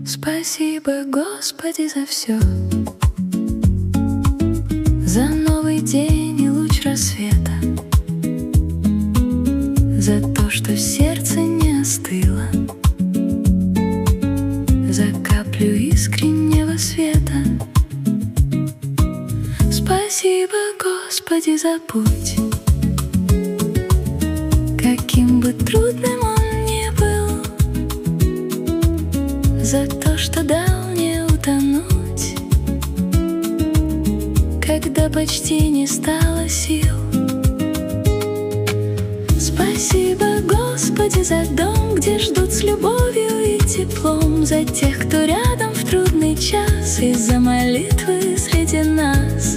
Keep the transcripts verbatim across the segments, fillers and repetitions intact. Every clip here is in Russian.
Спасибо, Господи, за все, за новый день и луч рассвета, за то, что сердце не остыло, за каплю искреннего света. Спасибо, Господи, за путь, каким бы трудным он ни был, за то, что дал мне утонуть, когда почти не стало сил. Спасибо, Господи, за дом, где ждут с любовью и теплом, за тех, кто рядом в трудный час, и за молитвы среди нас.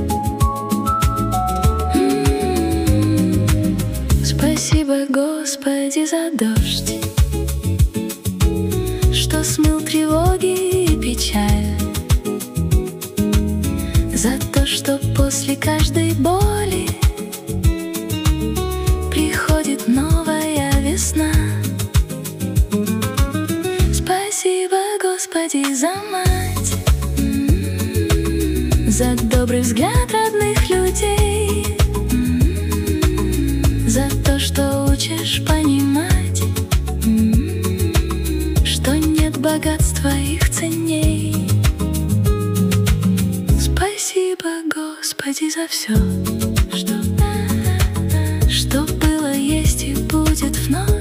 М-м-м. Спасибо, Господи, за дождь, что смыл тревоги и печаль, за то, что после каждой боли приходит новая весна. Спасибо, Господи, за мать, за добрый взгляд родных людей, за то, что учишь понимать, что нет богатства их ценней. Спасибо, Господи, за все, что, что было, есть и будет вновь.